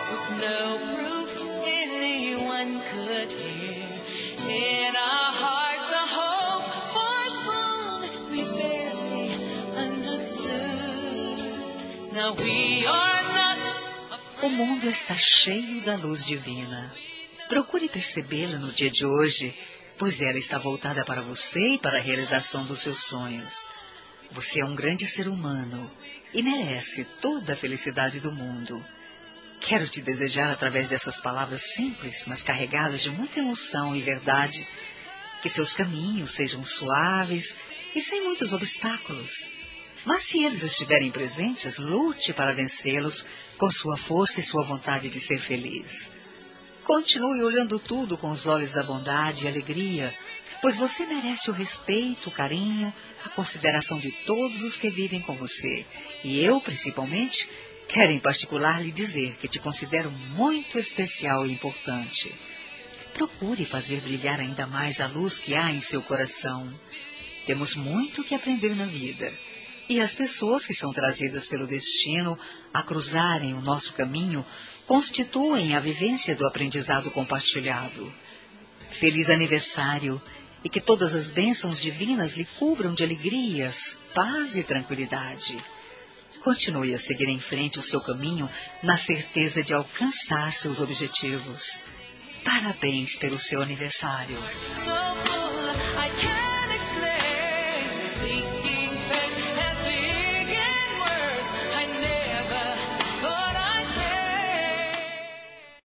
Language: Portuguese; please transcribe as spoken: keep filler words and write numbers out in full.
with no proof anyone could hear. In our hearts a hope forsown we barely understood. Now we are not afraid. O mundo está cheio da luz divina. Procure percebê-la no dia de hoje, pois ela está voltada para você e para a realização dos seus sonhos. Você é um grande ser humano e merece toda a felicidade do mundo. Quero te desejar, através dessas palavras simples, mas carregadas de muita emoção e verdade, que seus caminhos sejam suaves e sem muitos obstáculos. Mas se eles estiverem presentes, lute para vencê-los com sua força e sua vontade de ser feliz. Continue olhando tudo com os olhos da bondade e alegria, pois você merece o respeito, o carinho, a consideração de todos os que vivem com você. E eu, principalmente, quero em particular lhe dizer que te considero muito especial e importante. Procure fazer brilhar ainda mais a luz que há em seu coração. Temos muito que aprender na vida. E as pessoas que são trazidas pelo destino a cruzarem o nosso caminho constituem a vivência do aprendizado compartilhado. Feliz aniversário e que todas as bênçãos divinas lhe cubram de alegrias, paz e tranquilidade. Continue a seguir em frente o seu caminho na certeza de alcançar seus objetivos. Parabéns pelo seu aniversário.